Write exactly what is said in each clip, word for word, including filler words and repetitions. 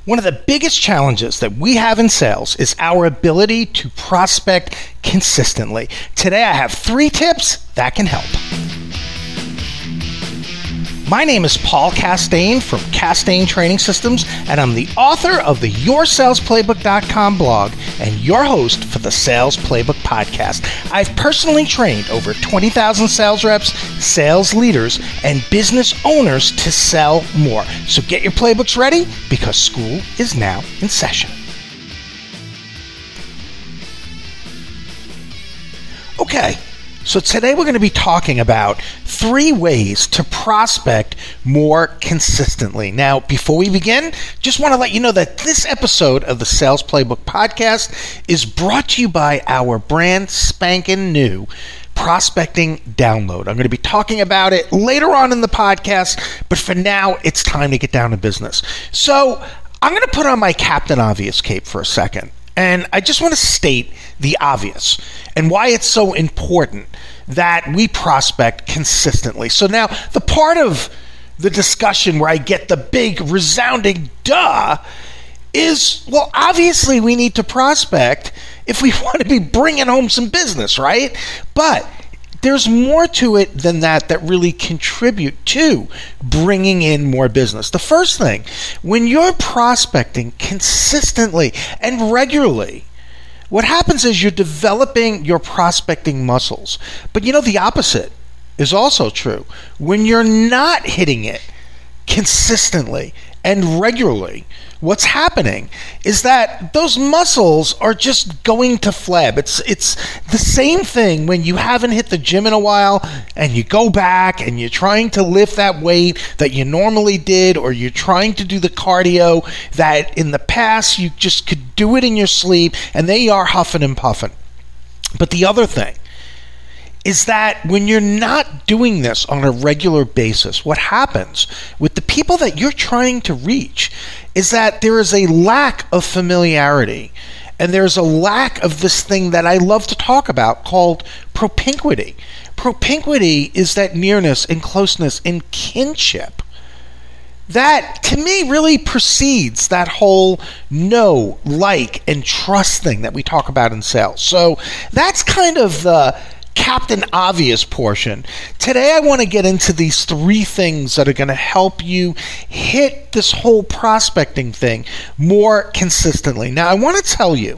One of the biggest challenges that we have in sales is our ability to prospect consistently. Today I have three tips that can help. My name is Paul Castaigne from Castaigne Training Systems, and I'm the author of the your sales playbook dot com blog and your host for the Sales Playbook podcast. I've personally trained over twenty thousand sales reps, sales leaders, and business owners to sell more. So get your playbooks ready because school is now in session. Okay. So today we're going to be talking about three ways to prospect more consistently. Now, before we begin, just want to let you know that this episode of the Sales Playbook podcast is brought to you by our brand spanking new Prospecting Download. I'm going to be talking about it later on in the podcast, but for now, it's time to get down to business. So I'm going to put on my Captain Obvious cape for a second. And I just want to state the obvious and why it's so important that we prospect consistently. So now, the part of the discussion where I get the big resounding duh is, well, obviously we need to prospect if we want to be bringing home some business, right? But there's more to it than that that really contribute to bringing in more business. The first thing, when you're prospecting consistently and regularly, what happens is you're developing your prospecting muscles. But you know, the opposite is also true. When you're not hitting it consistently and regularly, what's happening is that those muscles are just going to flab. It's it's the same thing when you haven't hit the gym in a while and you go back and you're trying to lift that weight that you normally did, or you're trying to do the cardio that in the past you just could do it in your sleep, and they are huffing and puffing. But the other thing is that when you're not doing this on a regular basis, what happens with the people that you're trying to reach is that there is a lack of familiarity, and there's a lack of this thing that I love to talk about called propinquity. Propinquity is that nearness and closeness and kinship that, to me, really precedes that whole know, like, and trust thing that we talk about in sales. So that's kind of the Captain Obvious portion. Today I want to get into these three things that are going to help you hit this whole prospecting thing more consistently. Now, I want to tell you,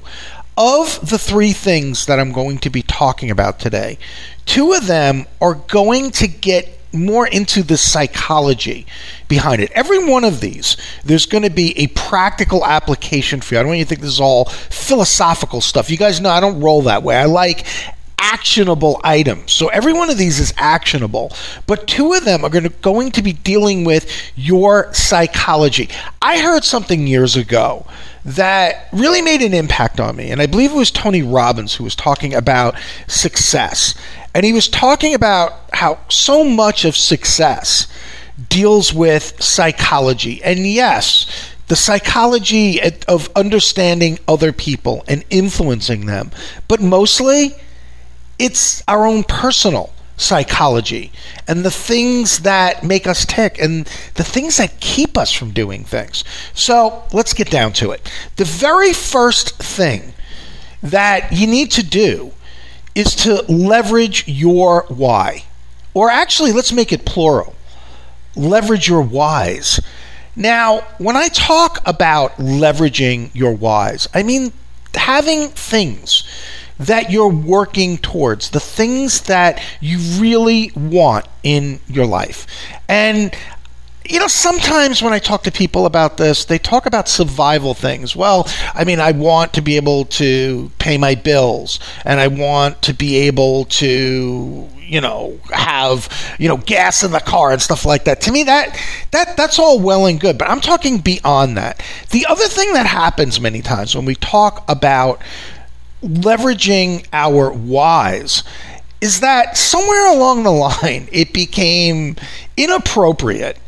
of the three things that I'm going to be talking about today, two of them are going to get more into the psychology behind it. Every one of these, there's going to be a practical application for you. I don't want you to think this is all philosophical stuff. You guys know I don't roll that way. I like actionable items. So every one of these is actionable, but two of them are going to, going to be dealing with your psychology. I heard something years ago that really made an impact on me, and I believe it was Tony Robbins who was talking about success. And he was talking about how so much of success deals with psychology. And yes, the psychology of understanding other people and influencing them, but mostly it's our own personal psychology and the things that make us tick and the things that keep us from doing things. So let's get down to it. The very first thing that you need to do is to leverage your why. Or actually, let's make it plural. Leverage your whys. Now, when I talk about leveraging your whys, I mean having things that you're working towards, the things that you really want in your life. And you know, sometimes when I talk to people about this, they talk about survival things. Well, I mean, I want to be able to pay my bills, and I want to be able to, you know, have, you know, gas in the car and stuff like that. To me, that that that's all well and good, but I'm talking beyond that. The other thing that happens many times when we talk about leveraging our whys is that somewhere along the line it became inappropriate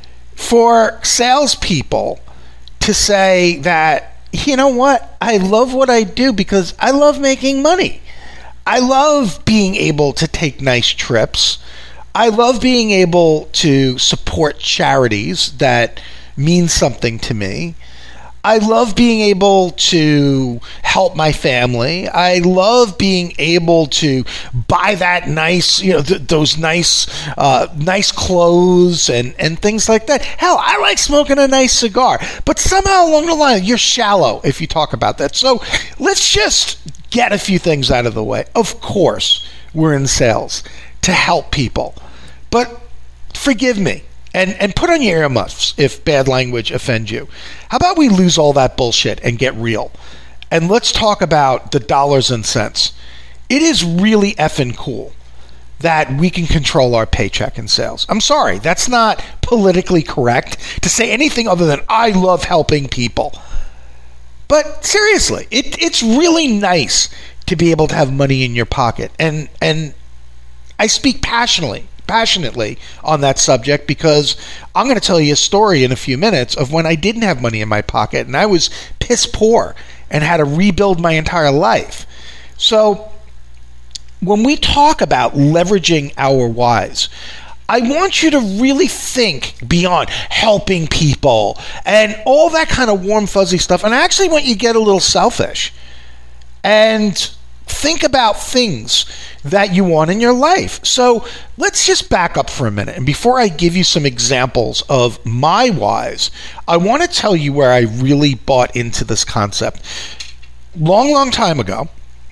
for salespeople to say that, you know what, I love what I do because I love making money. I love being able to take nice trips. I love being able to support charities that mean something to me. I love being able to help my family. I love being able to buy that nice, you know, th- those nice, uh, nice clothes and, and things like that. Hell, I like smoking a nice cigar. But somehow along the line, you're shallow if you talk about that. So let's just get a few things out of the way. Of course, we're in sales to help people. But forgive me. And and put on your earmuffs if bad language offends you. How about we lose all that bullshit and get real? And let's talk about the dollars and cents. It is really effing cool that we can control our paycheck in sales. I'm sorry, that's not politically correct to say anything other than I love helping people. But seriously, it, it's really nice to be able to have money in your pocket. And and I speak passionately. passionately on that subject because I'm going to tell you a story in a few minutes of when I didn't have money in my pocket and I was piss poor and had to rebuild my entire life. So when we talk about leveraging our whys, I want you to really think beyond helping people and all that kind of warm, fuzzy stuff. And I actually want you to get a little selfish and think about things that you want in your life. So let's just back up for a minute. And before I give you some examples of my whys, I want to tell you where I really bought into this concept. Long, long time ago,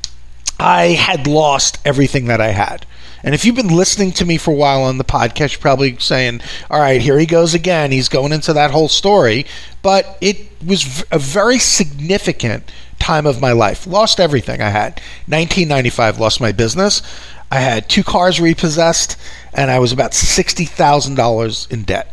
I had lost everything that I had. And if you've been listening to me for a while on the podcast, you're probably saying, all right, here he goes again. He's going into that whole story. But it was a very significant time of my life. Lost everything I had. nineteen ninety-five, lost my business. I had two cars repossessed, and I was about sixty thousand dollars in debt.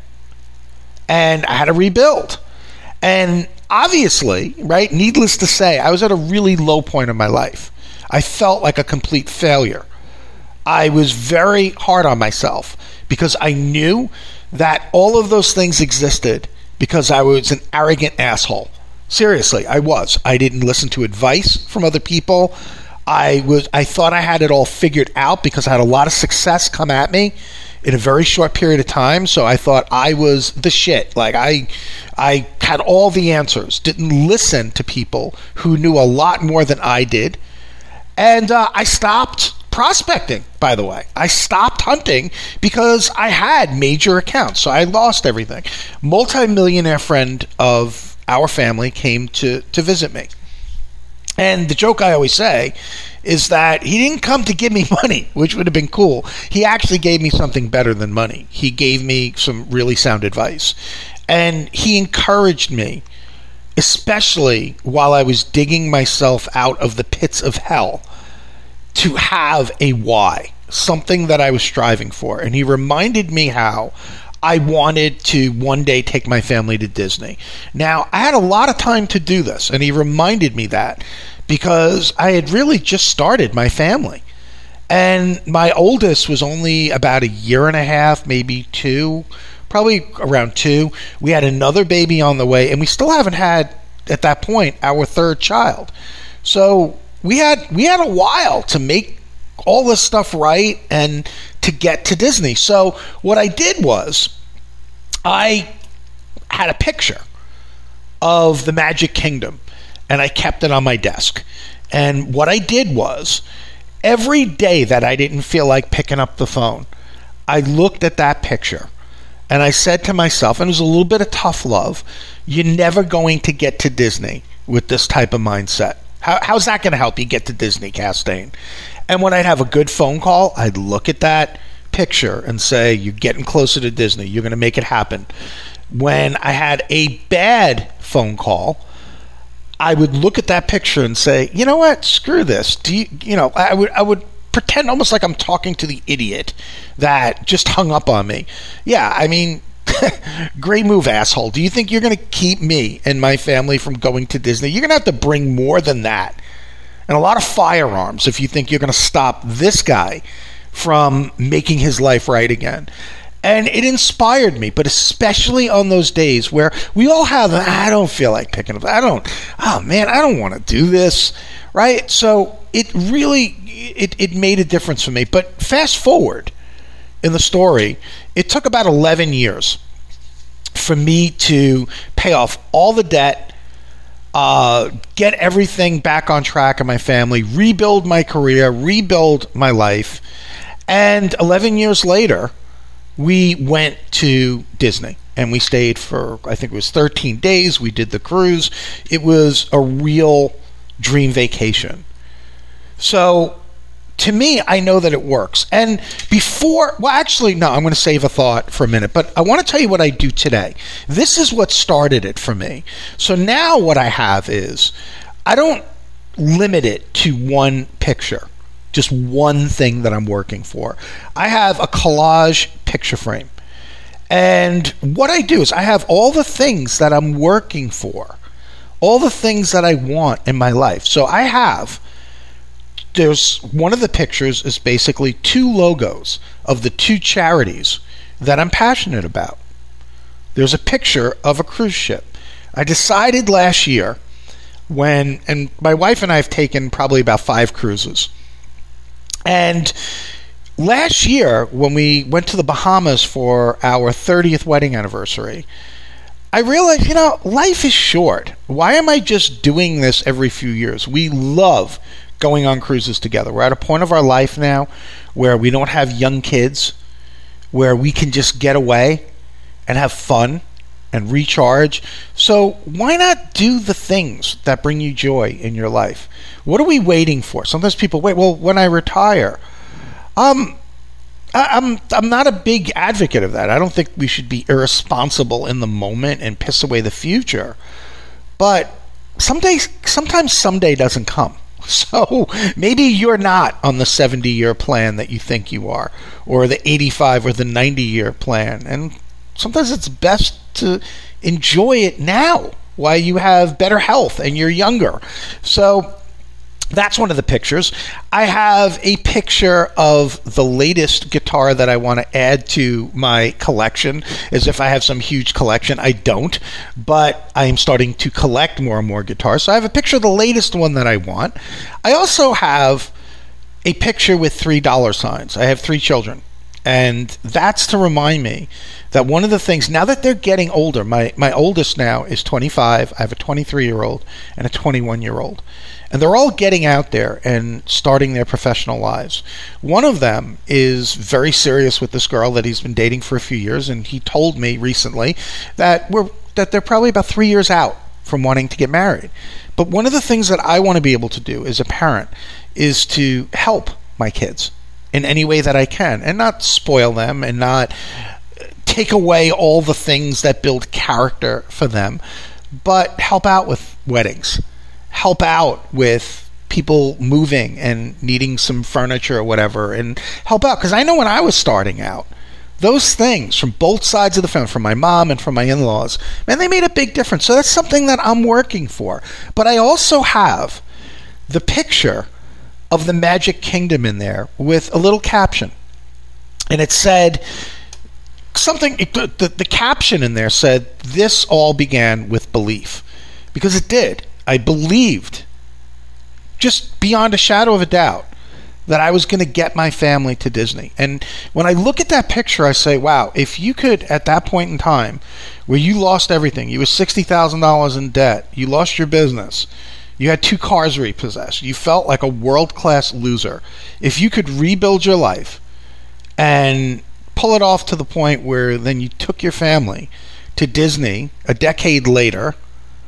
And I had to rebuild. And obviously, right, needless to say, I was at a really low point in my life. I felt like a complete failure. I was very hard on myself because I knew that all of those things existed because I was an arrogant asshole. Seriously, I was. I didn't listen to advice from other people. I was. I thought I had it all figured out because I had a lot of success come at me in a very short period of time. So I thought I was the shit. Like I, I had all the answers. Didn't listen to people who knew a lot more than I did, and uh, I stopped prospecting, by the way. I stopped hunting because I had major accounts, so I lost everything. Multi-millionaire friend of our family came to, to visit me. And the joke I always say is that he didn't come to give me money, which would have been cool. He actually gave me something better than money. He gave me some really sound advice. And he encouraged me, especially while I was digging myself out of the pits of hell, to have a why, something that I was striving for. And he reminded me how I wanted to one day take my family to Disney. Now, I had a lot of time to do this, and he reminded me that because I had really just started my family. And my oldest was only about a year and a half, maybe two, probably around two. We had another baby on the way, and we still haven't had, at that point, our third child. So we had we had a while to make all this stuff right and to get to Disney. So what I did was I had a picture of the Magic Kingdom and I kept it on my desk. And what I did was every day that I didn't feel like picking up the phone, I looked at that picture and I said to myself, and it was a little bit of tough love, you're never going to get to Disney with this type of mindset. How, how's that going to help you get to Disney, Castaigne? And when I'd have a good phone call, I'd look at that picture and say, you're getting closer to Disney. You're going to make it happen. When I had a bad phone call, I would look at that picture and say, you know what? Screw this. Do you, you know, I would, I would pretend almost like I'm talking to the idiot that just hung up on me. Yeah, I mean, great move, asshole. Do you think you're going to keep me and my family from going to Disney? You're going to have to bring more than that. And a lot of firearms if you think you're going to stop this guy from making his life right again. And it inspired me, but especially on those days where we all have, I don't feel like picking up, I don't, oh man, I don't want to do this, right? So it really, it, it made a difference for me. But fast forward in the story, it took about eleven years for me to pay off all the debt, uh, get everything back on track in my family, rebuild my career, rebuild my life. And eleven years later, we went to Disney. And we stayed for, I think it was thirteen days. We did the cruise. It was a real dream vacation. So, to me, I know that it works. And before, well, actually, no, I'm going to save a thought for a minute. But I want to tell you what I do today. This is what started it for me. So now what I have is, I don't limit it to one picture. Just one thing that I'm working for. I have a collage picture frame. And what I do is I have all the things that I'm working for, all the things that I want in my life. So I have, there's one of the pictures is basically two logos of the two charities that I'm passionate about. There's a picture of a cruise ship. I decided last year when, and my wife and I have taken probably about five cruises. And last year, when we went to the Bahamas for our thirtieth wedding anniversary, I realized, you know, life is short. Why am I just doing this every few years? We love going on cruises together. We're at a point of our life now where we don't have young kids, where we can just get away and have fun and recharge. So why not do the things that bring you joy in your life? What are we waiting for? Sometimes people wait, well, when I retire. Um, I, I'm I'm not a big advocate of that. I don't think we should be irresponsible in the moment and piss away the future. But someday, sometimes someday doesn't come. So maybe you're not on the seventy-year plan that you think you are, or the eighty-five or the ninety-year plan. And sometimes it's best to enjoy it now while you have better health and you're younger. So that's one of the pictures. I have a picture of the latest guitar that I want to add to my collection, as if I have some huge collection. I don't, but I am starting to collect more and more guitars. So I have a picture of the latest one that I want. I also have a picture with three dollar signs. I have three children. And that's to remind me that one of the things, now that they're getting older, my, my oldest now is twenty-five, I have a twenty-three-year-old and a twenty-one-year-old. And they're all getting out there and starting their professional lives. One of them is very serious with this girl that he's been dating for a few years, and he told me recently that we're that they're probably about three years out from wanting to get married. But one of the things that I want to be able to do as a parent is to help my kids in any way that I can, and not spoil them and not take away all the things that build character for them, but help out with weddings, help out with people moving and needing some furniture or whatever, and help out. Because I know when I was starting out, those things from both sides of the family, from my mom and from my in-laws, man, they made a big difference. So that's something that I'm working for. But I also have the picture of the Magic Kingdom in there with a little caption. And it said something, the, the, the caption in there said, "This all began with belief." Because it did. I believed, just beyond a shadow of a doubt, that I was going to get my family to Disney. And when I look at that picture, I say, wow, if you could, at that point in time, where you lost everything, you were sixty thousand dollars in debt, you lost your business, you had two cars repossessed, you felt like a world-class loser. If you could rebuild your life and pull it off to the point where then you took your family to Disney a decade later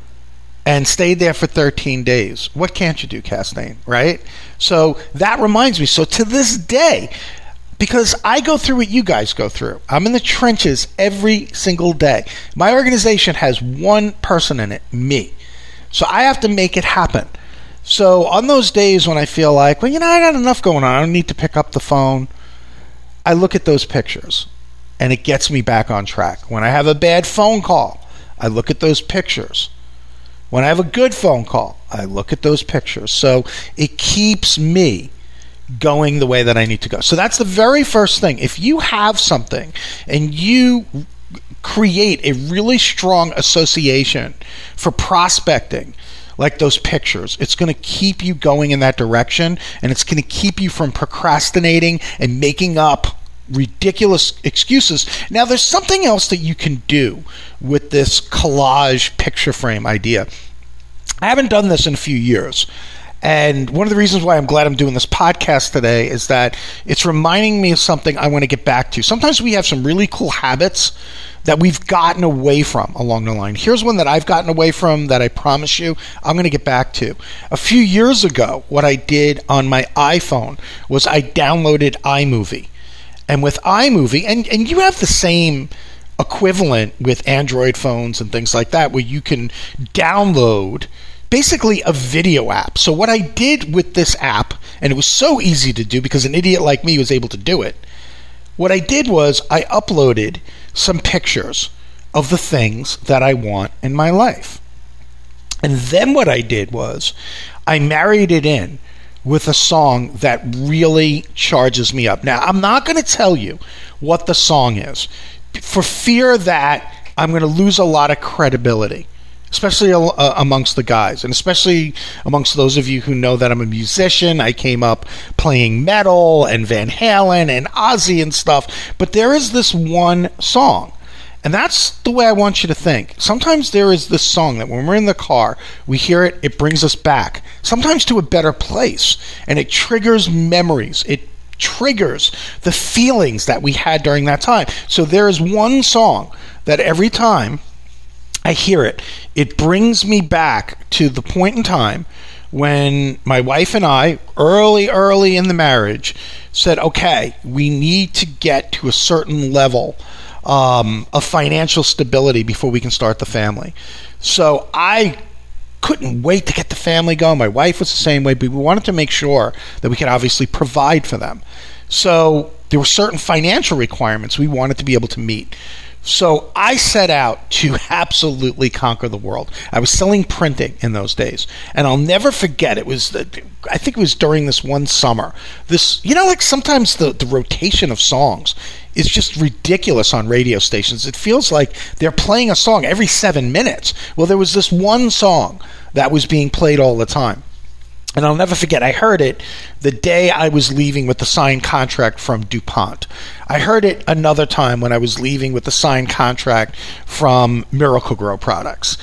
and stayed there for thirteen days, what can't you do, Castaigne, right? So that reminds me. So to this day, because I go through what you guys go through, I'm in the trenches every single day. My organization has one person in it, me. So I have to make it happen. So on those days when I feel like, well, you know, I got enough going on, I don't need to pick up the phone, I look at those pictures and it gets me back on track. When I have a bad phone call, I look at those pictures. When I have a good phone call, I look at those pictures. So it keeps me going the way that I need to go. So that's the very first thing. If you have something and you create a really strong association for prospecting, like those pictures, it's going to keep you going in that direction, and it's going to keep you from procrastinating and making up ridiculous excuses. Now, there's something else that you can do with this collage picture frame idea. I haven't done this in a few years. And one of the reasons why I'm glad I'm doing this podcast today is that it's reminding me of something I want to get back to. Sometimes we have some really cool habits that we've gotten away from along the line. Here's one that I've gotten away from that I promise you I'm going to get back to. A few years ago, what I did on my iPhone was I downloaded iMovie. And with iMovie, and, and you have the same equivalent with Android phones and things like that, where you can download basically a video app. So what I did with this app, and it was so easy to do because an idiot like me was able to do it, what I did was I uploaded some pictures of the things that I want in my life. And then what I did was I married it in with a song that really charges me up. Now, I'm not going to tell you what the song is for fear that I'm going to lose a lot of credibility, especially uh, amongst the guys, and especially amongst those of you who know that I'm a musician. I came up playing metal and Van Halen and Ozzy and stuff, but there is this one song, and that's the way I want you to think. Sometimes there is this song that when we're in the car, we hear it, it brings us back, sometimes to a better place, and it triggers memories. It triggers the feelings that we had during that time. So there is one song that every time I hear it, it brings me back to the point in time when my wife and I, early, early in the marriage, said, okay, we need to get to a certain level um, of financial stability before we can start the family. So I couldn't wait to get the family going. My wife was the same way, but we wanted to make sure that we could obviously provide for them. So there were certain financial requirements we wanted to be able to meet. So I set out to absolutely conquer the world. I was selling printing in those days, and I'll never forget, it was, the, I think it was during this one summer. This, you know, like sometimes the, the rotation of songs is just ridiculous on radio stations. It feels like they're playing a song every seven minutes. Well, there was this one song that was being played all the time. And I'll never forget, I heard it the day I was leaving with the signed contract from DuPont. I heard it another time when I was leaving with the signed contract from Miracle-Gro Products.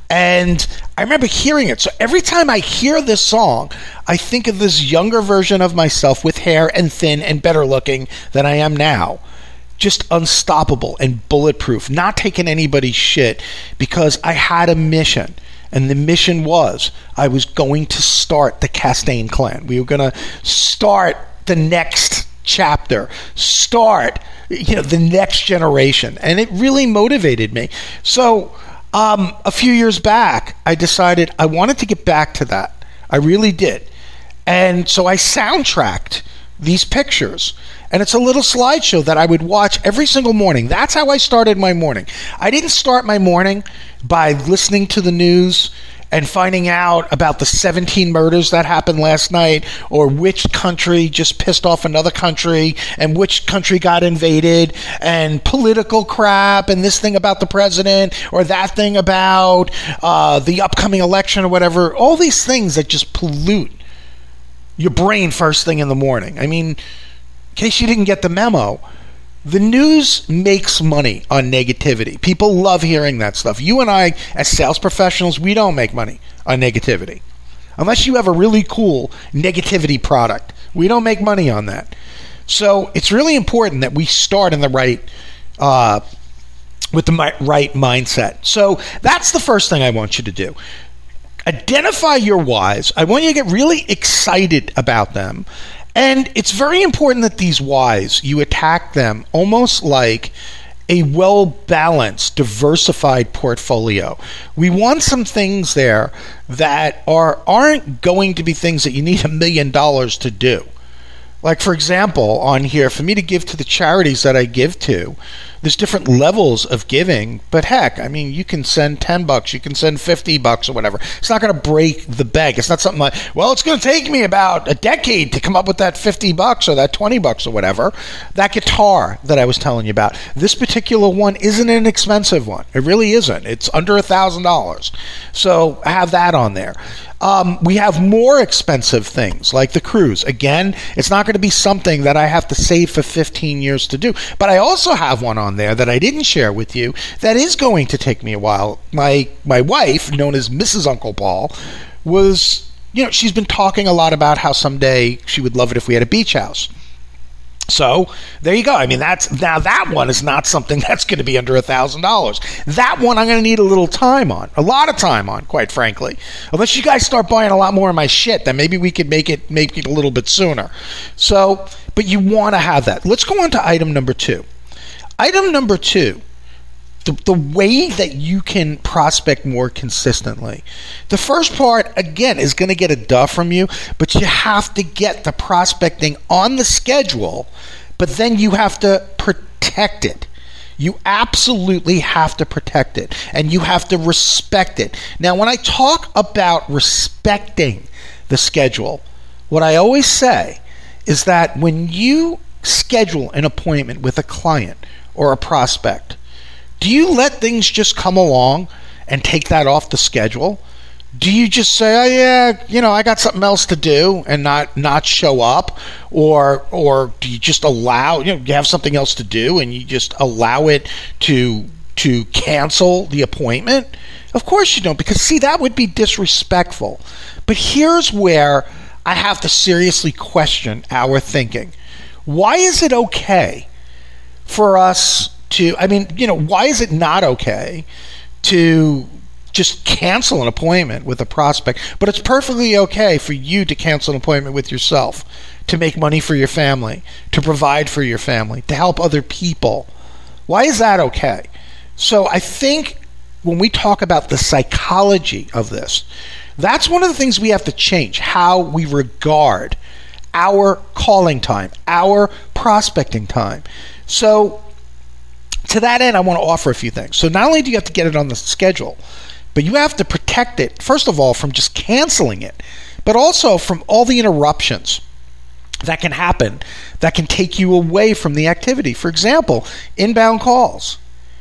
And I remember hearing it. So every time I hear this song, I think of this younger version of myself with hair and thin and better looking than I am now. Just unstoppable and bulletproof, not taking anybody's shit, because I had a mission. And the mission was, I was going to start the Castaigne clan. We were going to start the next chapter, start, you know, the next generation. And it really motivated me. So um, a few years back, I decided I wanted to get back to that. I really did. And so I soundtracked these pictures. And it's a little slideshow that I would watch every single morning. That's how I started my morning. I didn't start my morning by listening to the news and finding out about the seventeen murders that happened last night, or which country just pissed off another country, and which country got invaded, and political crap, and this thing about the president, or that thing about uh, the upcoming election, or whatever. All these things that just pollute your brain first thing in the morning. I mean, in case you didn't get the memo, the news makes money on negativity. People love hearing that stuff. You and I, as sales professionals, we don't make money on negativity. Unless you have a really cool negativity product. We don't make money on that. So it's really important that we start in the right, uh, with the right mindset. So that's the first thing I want you to do. Identify your whys. I want you to get really excited about them. And it's very important that these whys, you attack them almost like a well-balanced, diversified portfolio. We want some things there that are, aren't going to be things that you need a million dollars to do. Like, for example, on here, for me to give to the charities that I give to, there's different levels of giving, but heck, I mean, you can send ten bucks, you can send fifty bucks or whatever. It's not going to break the bank. It's not something like, well, it's going to take me about a decade to come up with that fifty bucks or that twenty bucks or whatever. That guitar that I was telling you about, this particular one isn't an expensive one. It really isn't. It's under a thousand dollars. So I have that on there. Um, we have more expensive things like the cruise. Again, it's not going to be something that I have to save for fifteen years to do. But I also have one on on there that I didn't share with you that is going to take me a while. My my wife, known as Missus Uncle Paul, was, you know, she's been talking a lot about how someday she would love it if we had a beach house. So there you go. I mean, that's now that one is not something that's going to be under a thousand dollars. That one I'm going to need a little time on, a lot of time on, quite frankly. Unless you guys start buying a lot more of my shit, then maybe we could make it make it a little bit sooner. So, but you want to have that. Let's go on to item number two. Item number two. The, the way that you can prospect more consistently. The first part, again, is going to get a duh from you, but you have to get the prospecting on the schedule, but then you have to protect it. You absolutely have to protect it, and you have to respect it. Now, when I talk about respecting the schedule, what I always say is that when you schedule an appointment with a client or a prospect, do you let things just come along and take that off the schedule? Do you just say, oh yeah, you know, I got something else to do and not not show up? Or or do you just allow, you know, you have something else to do and you just allow it to to cancel the appointment? Of course you don't, because see, that would be disrespectful. But here's where I have to seriously question our thinking. Why is it okay for us to, I mean, you know, why is it not okay to just cancel an appointment with a prospect, but it's perfectly okay for you to cancel an appointment with yourself, to make money for your family, to provide for your family, to help other people? Why is that okay? So I think when we talk about the psychology of this, that's one of the things we have to change, how we regard our calling time, our prospecting time. So to that end, I want to offer a few things. So not only do you have to get it on the schedule, but you have to protect it, first of all, from just canceling it, but also from all the interruptions that can happen that can take you away from the activity. For example, inbound calls,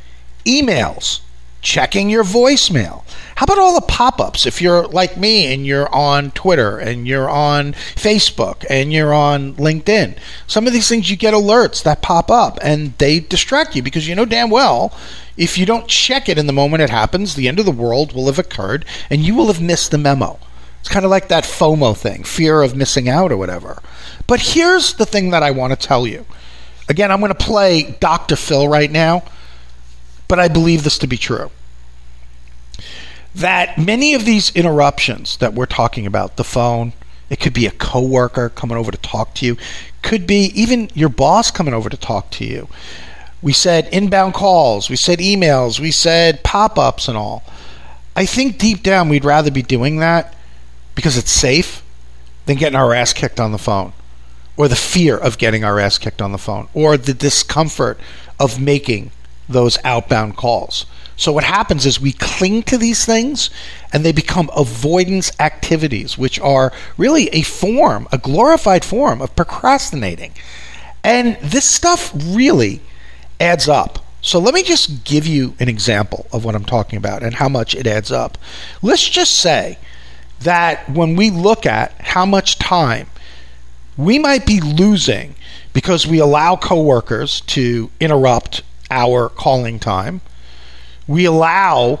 emails, checking your voicemail. How about all the pop-ups? If you're like me and you're on Twitter and you're on Facebook and you're on LinkedIn, some of these things you get alerts that pop up and they distract you because you know damn well if you don't check it in the moment it happens, the end of the world will have occurred and you will have missed the memo. It's kind of like that FOMO thing, fear of missing out or whatever. But here's the thing that I want to tell you. Again, I'm going to play Doctor Phil right now, but I believe this to be true. That many of these interruptions that we're talking about, the phone, it could be a coworker coming over to talk to you, could be even your boss coming over to talk to you. We said inbound calls, we said emails, we said pop-ups and all. I think deep down we'd rather be doing that because it's safe than getting our ass kicked on the phone, or the fear of getting our ass kicked on the phone, or the discomfort of making those outbound calls. So what happens is we cling to these things and they become avoidance activities, which are really a form, a glorified form of procrastinating. And this stuff really adds up. So let me just give you an example of what I'm talking about and how much it adds up. Let's just say that when we look at how much time we might be losing because we allow coworkers to interrupt our calling time, we allow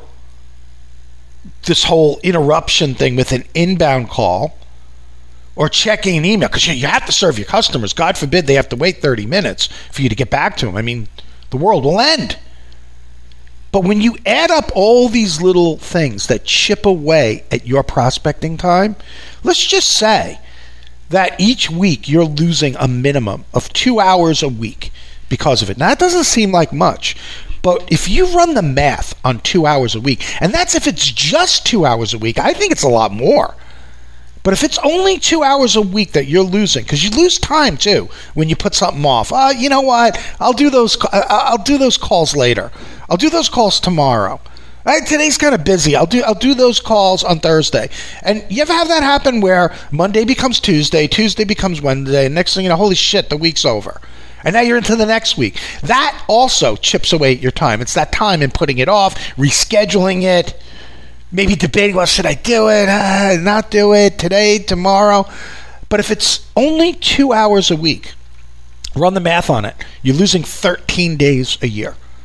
this whole interruption thing with an inbound call or checking an email, because you have to serve your customers. God forbid they have to wait thirty minutes for you to get back to them. I mean, the world will end. But when you add up all these little things that chip away at your prospecting time, let's just say that each week you're losing a minimum of two hours a week because of it. Now, that doesn't seem like much. But if you run the math on two hours a week, and that's if it's just two hours a week, I think it's a lot more. But if it's only two hours a week that you're losing, because you lose time too when you put something off. Uh, you know what? I'll do those. I'll do those calls later. I'll do those calls tomorrow. Right, today's kind of busy. I'll do. I'll do those calls on Thursday. And you ever have that happen where Monday becomes Tuesday, Tuesday becomes Wednesday, and next thing you know, holy shit, the week's over. And now you're into the next week. That also chips away at your time. It's that time in putting it off, rescheduling it, maybe debating, well, should I do it, uh, not do it, today, tomorrow. But if it's only two hours a week, run the math on it. You're losing thirteen days a year.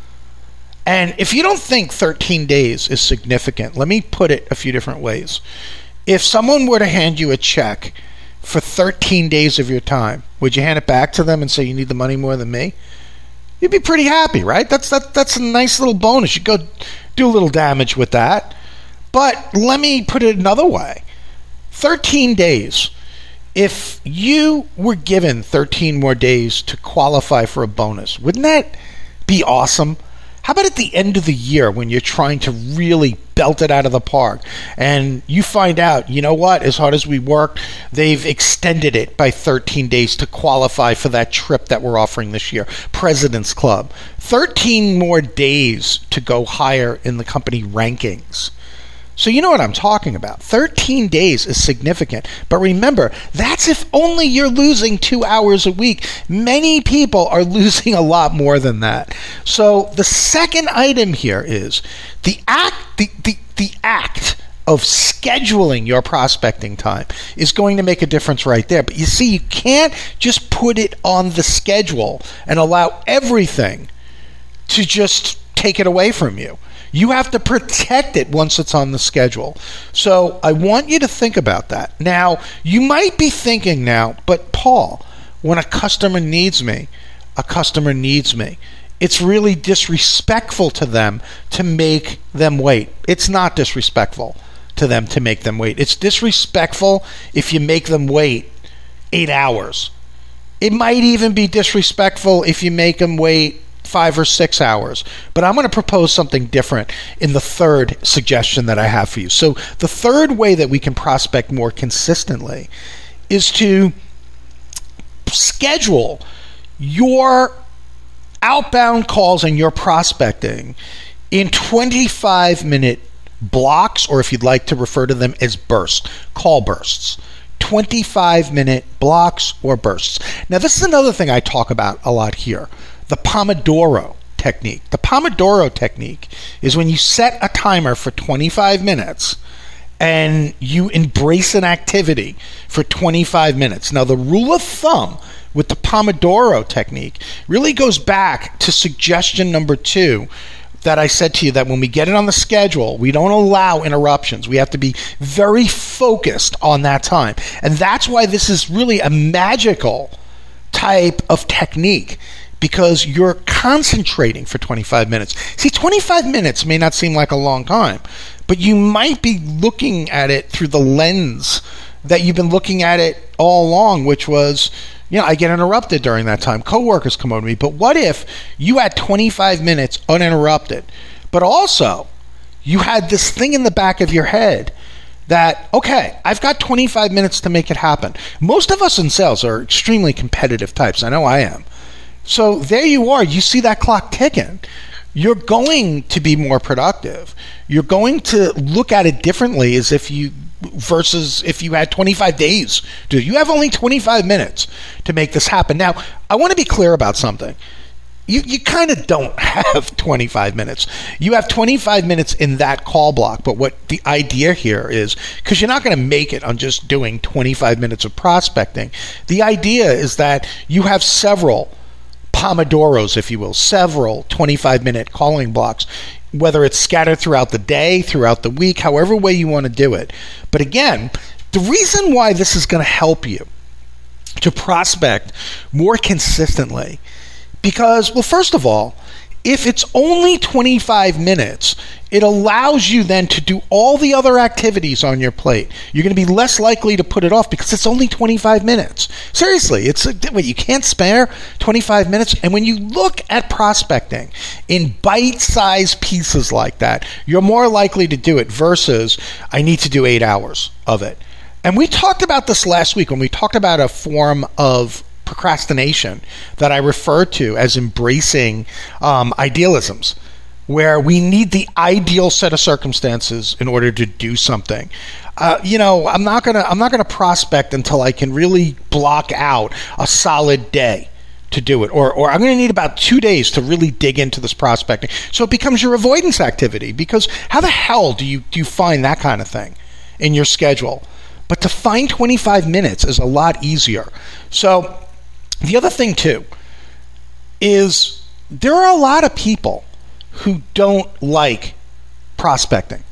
And if you don't think thirteen days is significant, let me put it a few different ways. If someone were to hand you a check for thirteen days of your time, would you hand it back to them and say, you need the money more than me? You'd be pretty happy, right? That's that, that's a nice little bonus. You go do a little damage with that. But let me put it another way. thirteen days. If you were given thirteen more days to qualify for a bonus, wouldn't that be awesome? How about at the end of the year when you're trying to really belt it out of the park and you find out, you know what, as hard as we worked, they've extended it by thirteen days to qualify for that trip that we're offering this year, President's Club. thirteen more days to go higher in the company rankings. So you know what I'm talking about. thirteen days is significant. But remember, that's if only you're losing two hours a week. Many people are losing a lot more than that. So the second item here is the act, the, the, the act of scheduling your prospecting time is going to make a difference right there. But you see, you can't just put it on the schedule and allow everything to just take it away from you. You have to protect it once it's on the schedule. So I want you to think about that. Now, you might be thinking now, but Paul, when a customer needs me, a customer needs me. It's really disrespectful to them to make them wait. It's not disrespectful to them to make them wait. It's disrespectful if you make them wait eight hours. It might even be disrespectful if you make them wait five or six hours. But I'm going to propose something different in the third suggestion that I have for you. So the third way that we can prospect more consistently is to schedule your outbound calls and your prospecting in twenty-five minute blocks, or if you'd like to refer to them as bursts, call bursts. twenty-five minute blocks or bursts. Now, this is another thing I talk about a lot here. The Pomodoro technique. The Pomodoro technique is when you set a timer for twenty-five minutes and you embrace an activity for twenty-five minutes. Now, the rule of thumb with the Pomodoro technique really goes back to suggestion number two that I said to you, that when we get it on the schedule, we don't allow interruptions. We have to be very focused on that time. And that's why this is really a magical type of technique, because you're concentrating for twenty-five minutes. See, twenty-five minutes may not seem like a long time, but you might be looking at it through the lens that you've been looking at it all along, which was, you know, I get interrupted during that time. Coworkers come over to me. But what if you had twenty-five minutes uninterrupted, but also you had this thing in the back of your head that, okay, I've got twenty-five minutes to make it happen. Most of us in sales are extremely competitive types. I know I am. So there you are. You see that clock ticking. You're going to be more productive. You're going to look at it differently as if you versus if you had twenty-five days. Dude, you have only twenty-five minutes to make this happen. Now, I want to be clear about something. You you kind of don't have twenty-five minutes. You have twenty-five minutes in that call block. But what the idea here is, because you're not going to make it on just doing twenty-five minutes of prospecting, the idea is that you have several Pomodoros, if you will, several twenty-five minute calling blocks, whether it's scattered throughout the day, throughout the week, however way you want to do it. But again, the reason why this is going to help you to prospect more consistently, because, well, first of all, if it's only twenty-five minutes, it allows you then to do all the other activities on your plate. You're going to be less likely to put it off because it's only twenty-five minutes. Seriously, it's a, wait, you can't spare twenty-five minutes. And when you look at prospecting in bite-sized pieces like that, you're more likely to do it versus I need to do eight hours of it. And we talked about this last week when we talked about a form of procrastination that I referred to as embracing um, idealisms, where we need the ideal set of circumstances in order to do something. Uh, you know, I'm not gonna I'm not gonna prospect until I can really block out a solid day to do it, or or I'm going to need about two days to really dig into this prospecting. So it becomes your avoidance activity, because how the hell do you do you find that kind of thing in your schedule? But to find twenty-five minutes is a lot easier. So the other thing too is there are a lot of people who don't like prospecting.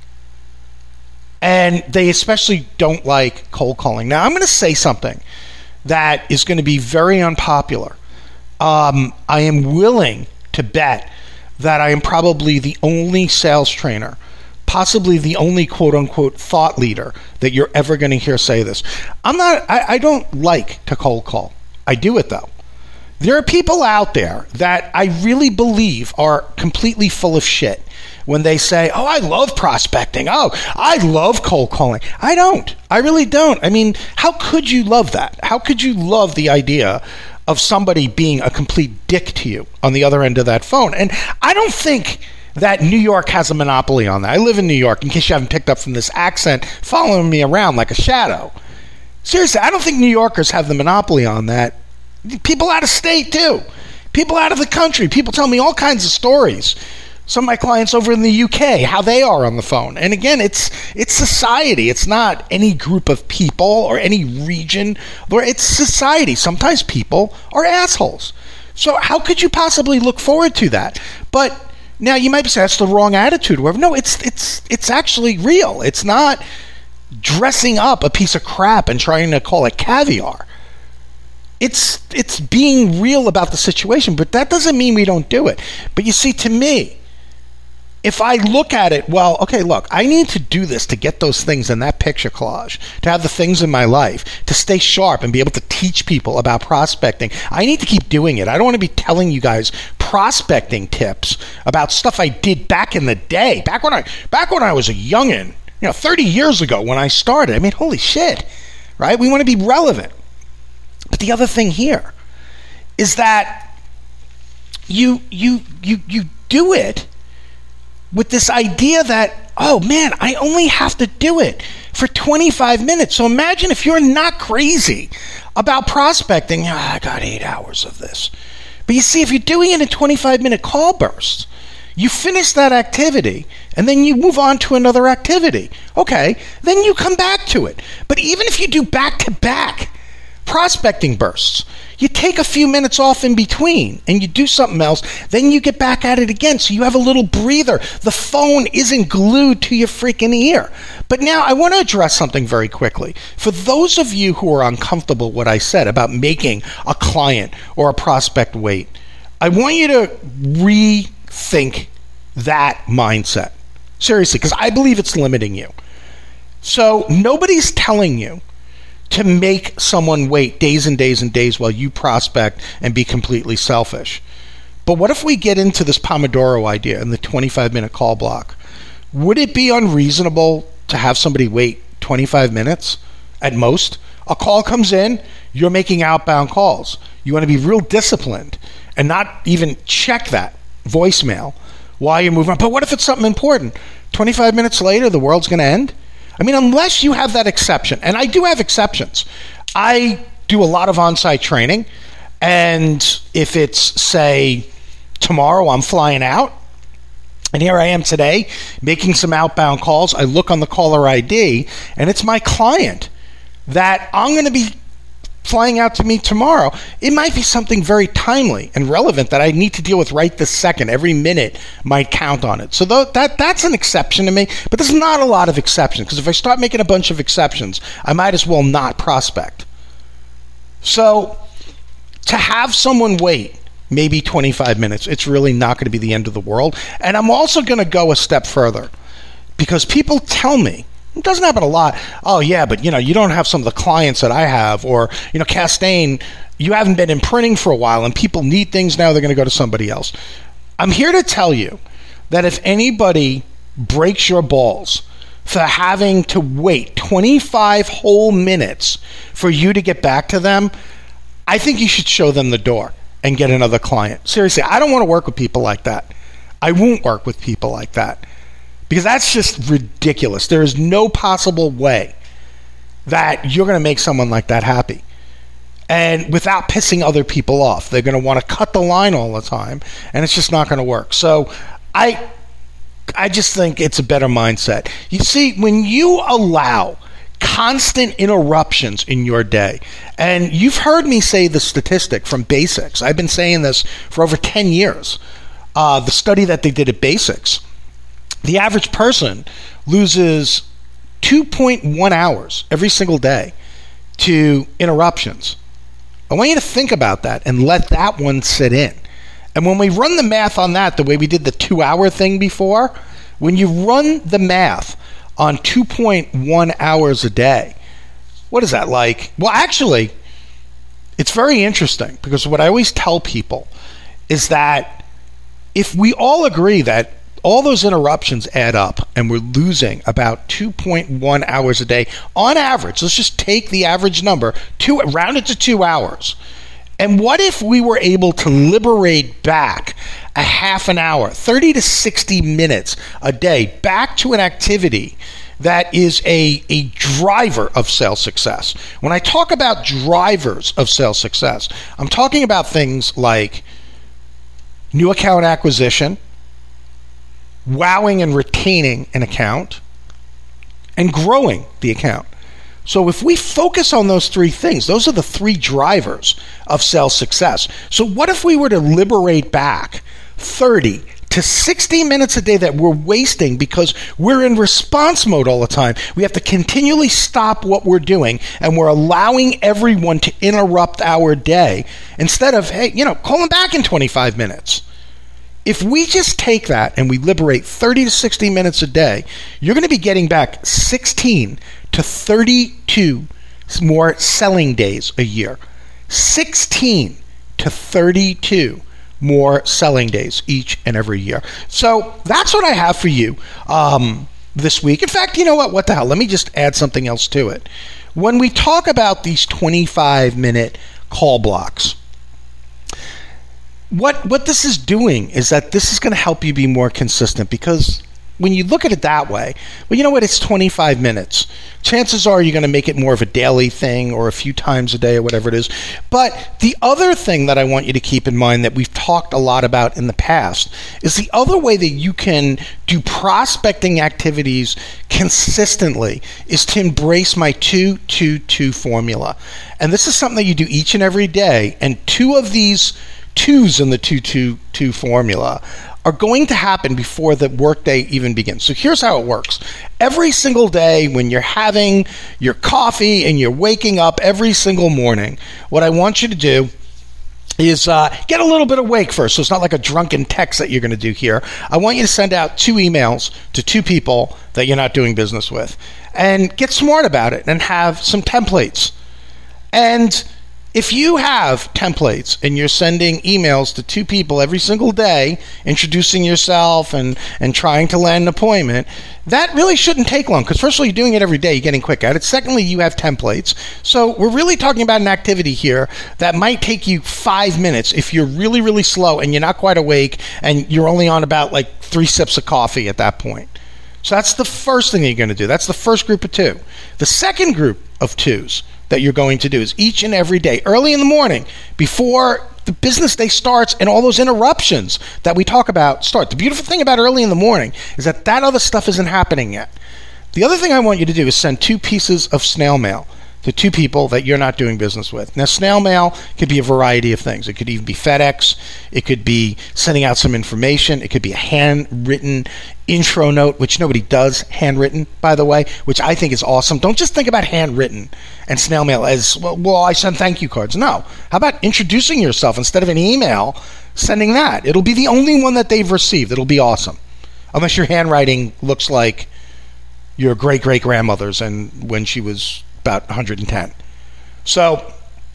And they especially don't like cold calling. Now, I'm going to say something that is going to be very unpopular. Um, I am willing to bet that I am probably the only sales trainer, possibly the only quote-unquote thought leader that you're ever going to hear say this. I'm not, I, I don't like to cold call. I do it, though. There are people out there that I really believe are completely full of shit when they say, oh, I love prospecting. Oh, I love cold calling. I don't. I really don't. I mean, how could you love that? How could you love the idea of somebody being a complete dick to you on the other end of that phone? And I don't think that New York has a monopoly on that. I live in New York, in case you haven't picked up from this accent following me around like a shadow. Seriously, I don't think New Yorkers have the monopoly on that. People out of state, too. People out of the country. People tell me all kinds of stories. Some of my clients over in the U K, how they are on the phone. And again, it's it's society. It's not any group of people or any region. It's society. Sometimes people are assholes. So how could you possibly look forward to that? But now you might be saying that's the wrong attitude. Whatever. No, it's it's it's actually real. It's not dressing up a piece of crap and trying to call it caviar. It's it's being real about the situation, but that doesn't mean we don't do it. But you see, to me, if I look at it, well, okay, look, I need to do this to get those things in that picture collage, to have the things in my life, to stay sharp and be able to teach people about prospecting. I need to keep doing it. I don't want to be telling you guys prospecting tips about stuff I did back in the day, back when I back when I was a youngin', you know, thirty years ago when I started. I mean, holy shit, right? We want to be relevant. But the other thing here is that you you you you do it with this idea that, oh man, I only have to do it for twenty-five minutes. So imagine if you're not crazy about prospecting, oh, I got eight hours of this. But you see, if you're doing it in twenty-five minute call bursts, you finish that activity and then you move on to another activity. Okay, then you come back to it. But even if you do back-to-back prospecting bursts, you take a few minutes off in between and you do something else, then you get back at it again, so you have a little breather. The phone isn't glued to your freaking ear. But now I want to address something very quickly. For those of you who are uncomfortable with what I said about making a client or a prospect wait, I want you to rethink that mindset. Seriously, because I believe it's limiting you. So nobody's telling you to make someone wait days and days and days while you prospect and be completely selfish. But what if we get into this Pomodoro idea and the twenty-five minute call block? Would it be unreasonable to have somebody wait twenty-five minutes at most? A call comes in, you're making outbound calls. You want to be real disciplined and not even check that voicemail while you're moving on. But what if it's something important? twenty-five minutes later, the world's going to end? I mean, unless you have that exception, and I do have exceptions. I do a lot of on-site training, and if it's, say, tomorrow I'm flying out, and here I am today making some outbound calls, I look on the caller I D, and it's my client that I'm going to be flying out to meet tomorrow. It might be something very timely and relevant that I need to deal with right this second. Every minute might count on it. So th- that that's an exception to me, but there's not a lot of exceptions, because if I start making a bunch of exceptions, I might as well not prospect. So to have someone wait maybe twenty-five minutes, it's really not going to be the end of the world. And I'm also going to go a step further, because people tell me, it doesn't happen a lot, oh yeah, but you know, you don't have some of the clients that I have, or you know, Castaigne, you haven't been in printing for a while and people need things now, they're going to go to somebody else. I'm here to tell you that if anybody breaks your balls for having to wait twenty-five whole minutes for you to get back to them, I think you should show them the door and get another client. Seriously, I don't want to work with people like that. I won't work with people like that, because that's just ridiculous. There is no possible way that you're going to make someone like that happy. And without pissing other people off, they're going to want to cut the line all the time, and it's just not going to work. So I I just think it's a better mindset. You see, when you allow constant interruptions in your day, and you've heard me say the statistic from Basics. I've been saying this for over ten years. uh, the study that they did at Basics, the average person loses two point one hours every single day to interruptions. I want you to think about that and let that one sit in. And when we run the math on that, the way we did the two-hour thing before, when you run the math on two point one hours a day, what is that like? Well, actually, it's very interesting, because what I always tell people is that if we all agree that all those interruptions add up and we're losing about two point one hours a day on average, let's just take the average number, two, round it to two hours. And what if we were able to liberate back a half an hour, thirty to sixty minutes a day, back to an activity that is a, a driver of sales success? When I talk about drivers of sales success, I'm talking about things like new account acquisition, wowing and retaining an account, and growing the account. So if we focus on those three things, those are the three drivers of sales success. So what if we were to liberate back thirty to sixty minutes a day that we're wasting because we're in response mode all the time? We have to continually stop what we're doing, and we're allowing everyone to interrupt our day instead of, hey, you know, call them back in twenty-five minutes. If we just take that and we liberate thirty to sixty minutes a day, you're going to be getting back sixteen to thirty-two more selling days a year. sixteen to thirty-two more selling days each and every year. So that's what I have for you um, this week. In fact, you know what? What the hell? Let me just add something else to it. When we talk about these twenty-five minute call blocks, What what this is doing is that this is going to help you be more consistent, because when you look at it that way, well, you know what? It's twenty-five minutes. Chances are you're going to make it more of a daily thing or a few times a day or whatever it is. But the other thing that I want you to keep in mind that we've talked a lot about in the past is the other way that you can do prospecting activities consistently is to embrace my two two two formula. And this is something that you do each and every day. And two of these twos in the two two two formula are going to happen before the workday even begins. So here's how it works. Every single day when you're having your coffee and you're waking up every single morning, what I want you to do is uh, get a little bit awake first. So it's not like a drunken text that you're going to do here. I want you to send out two emails to two people that you're not doing business with, and get smart about it and have some templates. And if you have templates and you're sending emails to two people every single day, introducing yourself and, and trying to land an appointment, that really shouldn't take long, because first of all, you're doing it every day, you're getting quick at it. Secondly, you have templates. So we're really talking about an activity here that might take you five minutes if you're really, really slow and you're not quite awake and you're only on about like three sips of coffee at that point. So that's the first thing that you're going to do. That's the first group of two. The second group of twos that you're going to do is each and every day, early in the morning, before the business day starts and all those interruptions that we talk about start. The beautiful thing about early in the morning is that that other stuff isn't happening yet. The other thing I want you to do is send two pieces of snail mail to two people that you're not doing business with. Now, snail mail could be a variety of things. It could even be FedEx. It could be sending out some information. It could be a handwritten intro note, which nobody does handwritten, by the way, which I think is awesome. Don't just think about handwritten and snail mail as, well, well, I send thank you cards. No. How about introducing yourself instead of an email, sending that? It'll be the only one that they've received. It'll be awesome. Unless your handwriting looks like your great-great-grandmother's and when she was about one hundred ten. So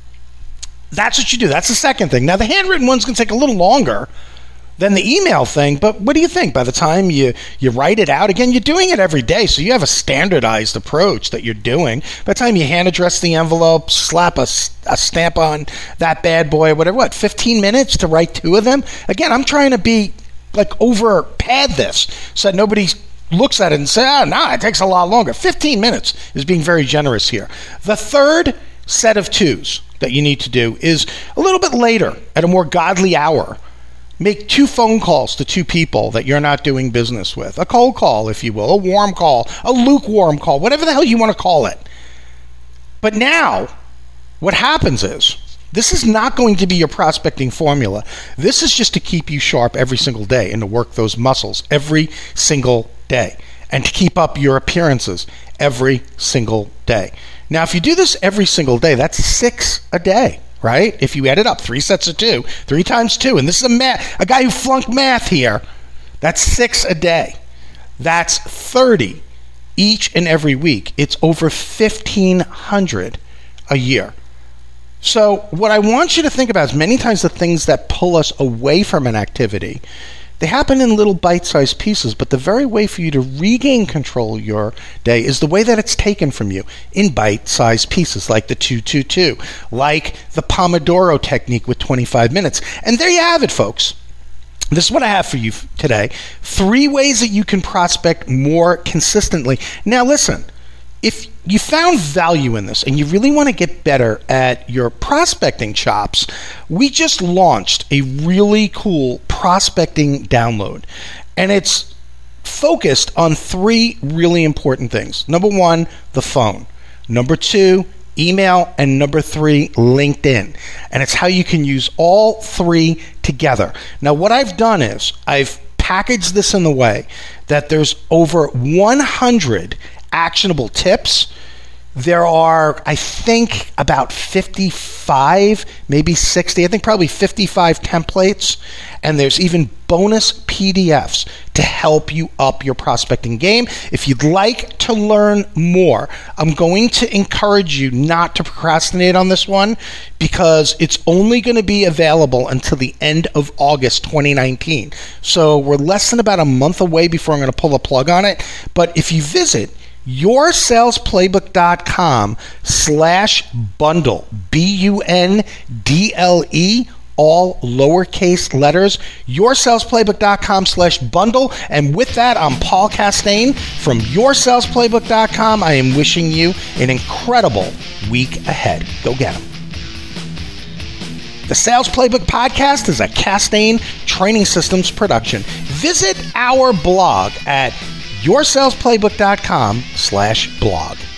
that's what you do. That's the second thing. Now, the handwritten one's going to take a little longer than the email thing, but what do you think? By the time you, you write it out, again, you're doing it every day, so you have a standardized approach that you're doing. By the time you hand address the envelope, slap a, a stamp on that bad boy, whatever, what, fifteen minutes to write two of them? Again, I'm trying to be, like, over pad this so that nobody looks at it and says, ah, nah, it takes a lot longer. fifteen minutes is being very generous here. The third set of twos that you need to do is a little bit later, at a more godly hour. Make two phone calls to two people that you're not doing business with. A cold call, if you will, a warm call, a lukewarm call, whatever the hell you want to call it. But now, what happens is, This is not going to be your prospecting formula. This is just to keep you sharp every single day and to work those muscles every single day and to keep up your appearances every single day. Now, if you do this every single day, that's six a day, right? If you add it up, three sets of two, three times two, and this is a math, a guy who flunked math here, that's six a day. That's thirty each and every week. It's over fifteen hundred a year. So what I want you to think about is many times the things that pull us away from an activity, they happen in little bite-sized pieces, but the very way for you to regain control of your day is the way that it's taken from you in bite-sized pieces, like the two two two, like the Pomodoro technique with twenty-five minutes. And there you have it, folks. This is what I have for you today. Three ways that you can prospect more consistently. Now listen, if you found value in this and you really want to get better at your prospecting chops, we just launched a really cool prospecting download. And it's focused on three really important things. Number one, the phone. Number two, email. And number three, LinkedIn. And it's how you can use all three together. Now, what I've done is I've packaged this in the way that there's over one hundred actionable tips. There are, I think, about fifty-five, maybe sixty, I think probably fifty-five templates, and there's even bonus P D Fs to help you up your prospecting game. If you'd like to learn more, I'm going to encourage you not to procrastinate on this one because it's only going to be available until the end of August twenty nineteen. So we're less than about a month away before I'm going to pull the plug on it. But if you visit yoursalesplaybook.com slash bundle, B U N D L E, all lowercase letters, yoursalesplaybook.com slash bundle. And with that, I'm Paul Castaigne from your sales playbook dot com. I am wishing you an incredible week ahead. Go get them. The Sales Playbook Podcast is a Castaigne Training Systems production. Visit our blog at yoursalesplaybook.com slash blog.